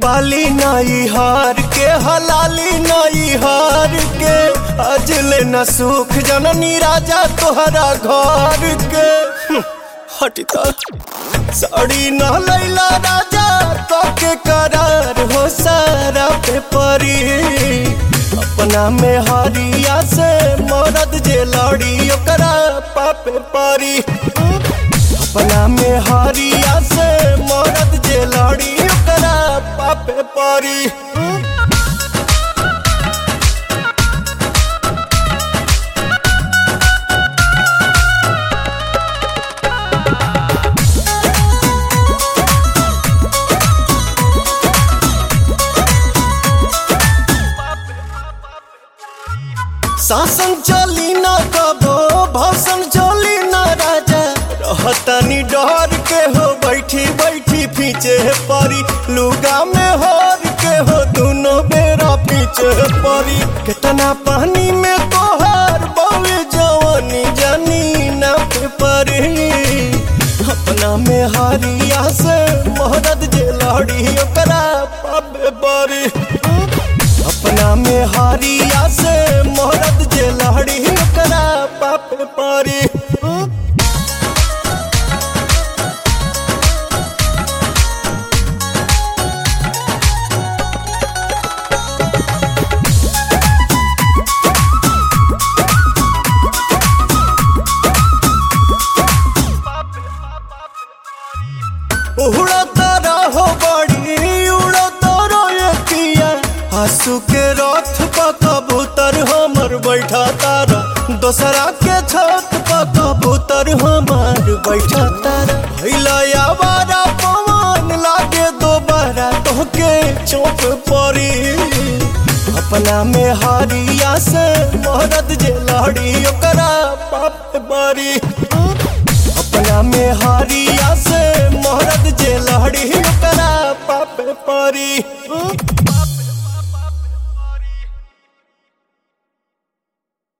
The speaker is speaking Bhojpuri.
पाली नाई हार के हलाली नाई हार के अजले न सुख जननी राजा तोहरा घर के हटिता साड़ी न लैला राजा तो के करार हो सारा पे परी अपना में हरिया से मरद जे लड़ी ओकरा पापे परी अपना में हरिया से मरद जे लड़ी ओकरा पापे परी शासन चली न कबो भाषण चली न राजा रहतनी डर के हो बैठी बैठी पीछे परी लुगा में हर के हो दोनों बेरा पीछे परी कितना पानी में तोहर बोले जवानी जानी न परी अपना में हरिया से मोहरत जे लड़ी ओकरा पापे परी अपना में हरिया से मोहरत जे लड़ी ओकरा पापे परी उड़ता रहो बड़ी उड़ता रहो किया आंसू के रथ पर कबूतर हमर बैठा तारा दोसरा के छत पर कबूतर हमर बैठा तारा भइला आवारा पवन लागे दोबारा तोहके चौक परी अपना में हरिया से मोहरत जे लड़ी ओकरा पाप परी अपना में हरिया से मोहरत जे लड़ी ओकरा पापे परी।